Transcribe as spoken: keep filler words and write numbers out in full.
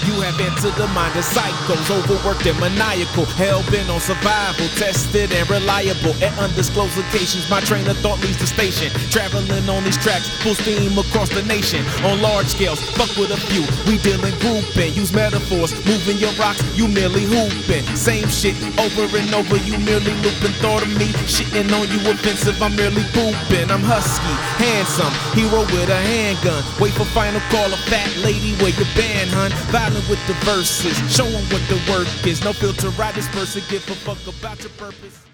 You have entered the mind of psychos, overworked and maniacal, hell-bent on survival, tested and reliable. At undisclosed locations, my train of thought leaves the station. Traveling on these tracks, full steam across the nation. On large scales, fuck with a few. We dealing grouping, use metaphors, moving your rocks, you merely hooping. Same shit over and over, you merely looping. Thought of me, shitting on you offensive, I'm merely pooping. I'm husky, handsome, hero with a handgun. Wait for final call, a fat lady, where your band, hun. Violent with the verses, show 'em what the work is. No filter, ride this person, give a fuck about your purpose.